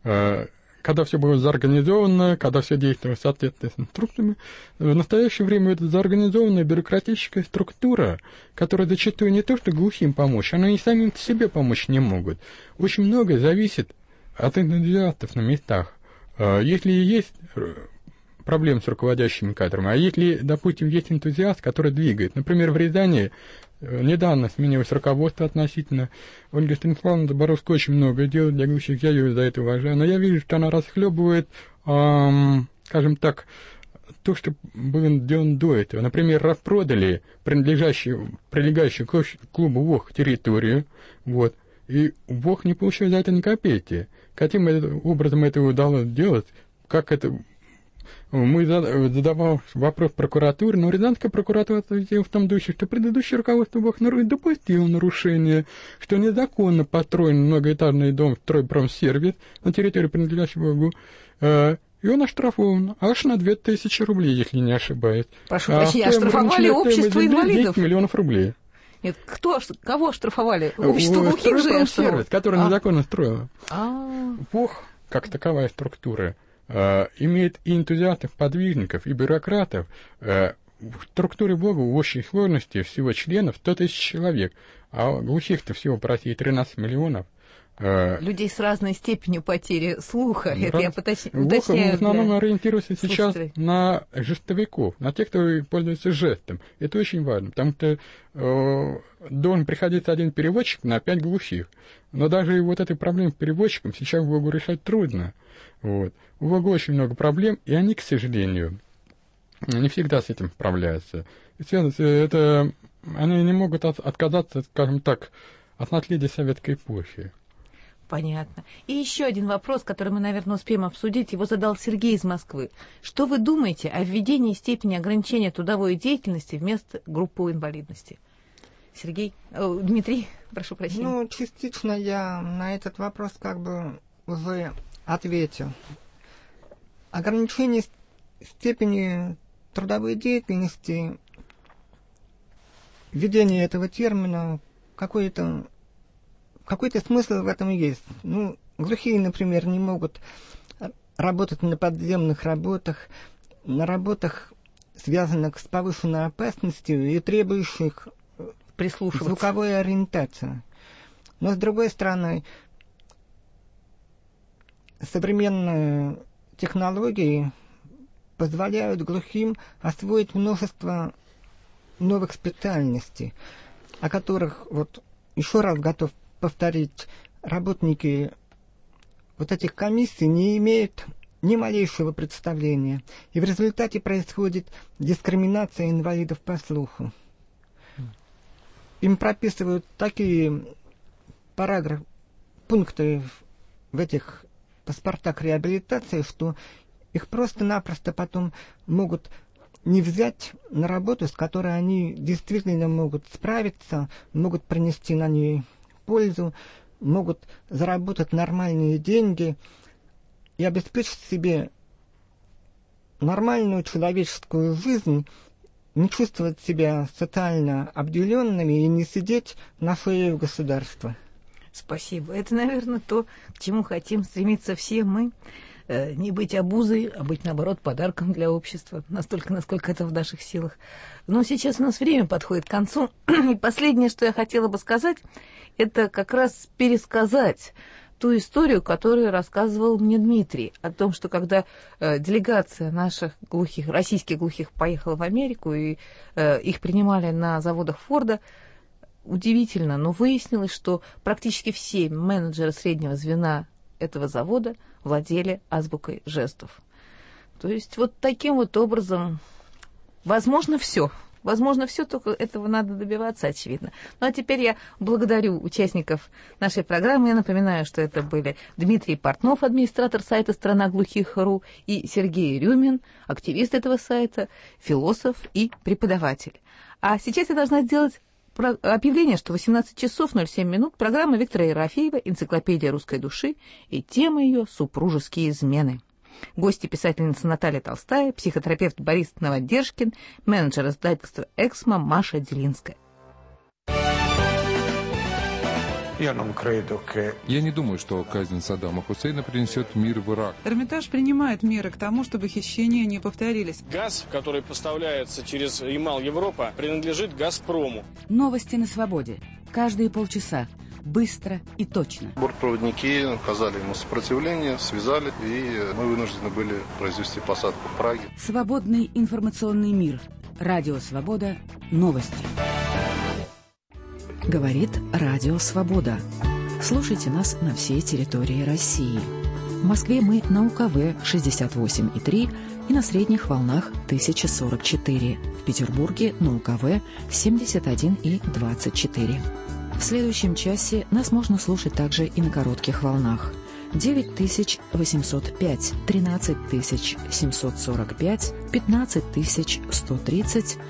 Когда все было заорганизовано, когда все действовало в соответствии с инструкциями, в настоящее время это заорганизованная бюрократическая структура, которая зачастую не то что глухим помочь, она и самим себе помочь не могут. Очень многое зависит от энтузиастов на местах. Если есть проблемы с руководящими кадрами, а если, допустим, есть энтузиаст, который двигает. Например, в Рязани недавно сменилось руководство относительно. Ольга Станиславовна Заборовская очень много делает для глухих, я ее за это уважаю, но я вижу, что она расхлебывает, эм, скажем так, то, что было сделано до этого. Например, распродали принадлежащую, прилегающую к клубу ВОХ территорию, вот, и ВОХ не получил за это ни копейки. Каким образом это удалось сделать, как это... Мы задавал вопрос прокуратуре, но Рязанская прокуратура ответила в том духе, что предыдущее руководство ВОХ допустило нарушение, что незаконно построен многоэтажный дом «Стройпромсервис» на территории, принадлежащей ВОГу, и он оштрафован аж на две тысячи рублей, если не ошибаюсь. Прошу прощения, оштрафовали общество инвалидов? десять миллионов рублей. Нет, кто, кого оштрафовали? Общество глухих же оштрафовало? Которое а. незаконно строило. А. ВОХ, как таковая структура, э, имеет и энтузиастов, подвижников, и бюрократов. Э, в структуре ВОГа в общей сложности всего членов сто тысяч человек, а глухих-то всего по России тринадцать миллионов. Людей с разной степенью потери слуха. Ну, это я поточ... уточняю. В основном ориентируется сейчас слушателей. на жестовиков, на тех, кто пользуется жестом. Это очень важно, потому что э, должен приходить один переводчик на пять глухих. Но даже и вот этой проблемы с переводчиком сейчас в ВОГу решать трудно. Вот. У ВОГа очень много проблем, и они, к сожалению, не всегда с этим справляются. Это, они не могут от, отказаться, скажем так, от наследия советской эпохи. Понятно. И еще один вопрос, который мы, наверное, успеем обсудить. Его задал Сергей из Москвы. Что вы думаете о введении степени ограничения трудовой деятельности вместо группы инвалидности? Сергей, о, Дмитрий, прошу прощения. Ну, частично я на этот вопрос как бы уже ответил. Ограничение степени трудовой деятельности, введение этого термина, какой-то какой-то смысл в этом есть. Ну, глухие, например, не могут работать на подземных работах, на работах, связанных с повышенной опасностью и требующих звуковой ориентации. Но, с другой стороны, современные технологии позволяют глухим освоить множество новых специальностей, о которых, вот еще раз готов повторить, работники вот этих комиссий не имеют ни малейшего представления, и в результате происходит дискриминация инвалидов по слуху. Им прописывают такие параграфы, пункты в этих паспортах реабилитации, что их просто-напросто потом могут не взять на работу, с которой они действительно могут справиться, могут принести на ней пользу, могут заработать нормальные деньги и обеспечить себе нормальную человеческую жизнь, не чувствовать себя социально обделенными и не сидеть на шее у государства. Спасибо. Это, наверное, то, к чему хотим стремиться все мы. Не быть обузой, а быть, наоборот, подарком для общества, настолько, насколько это в наших силах. Но сейчас у нас время подходит к концу. И последнее, что я хотела бы сказать, это как раз пересказать ту историю, которую рассказывал мне Дмитрий, о том, что когда э, делегация наших глухих, российских глухих поехала в Америку, и э, их принимали на заводах Форда, удивительно, но выяснилось, что практически все менеджеры среднего звена этого завода владели азбукой жестов. То есть вот таким вот образом возможно все. Возможно, все, только этого надо добиваться, очевидно. Ну, а теперь я благодарю участников нашей программы. Я напоминаю, что это были Дмитрий Портнов, администратор сайта «Страна глухих.ру», и Сергей Рюмин, активист этого сайта, философ и преподаватель. А сейчас я должна сделать объявление, что в восемнадцать часов ноль семь минут программа Виктора Ерофеева «Энциклопедия русской души» и тема ее «Супружеские измены». Гости — писательница Наталья Толстая, психотерапевт Борис Новодержкин, менеджер издательства «Эксмо» Маша Делинская. Я не думаю, что казнь Саддама Хусейна принесет мир в Ирак. Эрмитаж принимает меры к тому, чтобы хищения не повторились. Газ, который поставляется через Ямал-Европа, принадлежит «Газпрому». Новости на свободе. Каждые полчаса. Быстро и точно. Бортпроводники оказали ему сопротивление, связали, и мы вынуждены были произвести посадку в Праге. Свободный информационный мир. Радио «Свобода». Новости. Говорит Радио «Свобода». Слушайте нас на всей территории России. В Москве мы на У Ка Вэ шестьдесят восемь и три и на средних волнах тысяча сорок четыре. В Петербурге на У Ка Вэ семьдесят один и двадцать четыре. В следующем часе нас можно слушать также и на коротких волнах. девять тысяч восемьсот пять, тринадцать тысяч семьсот сорок пять, пятнадцать тысяч сто тридцать,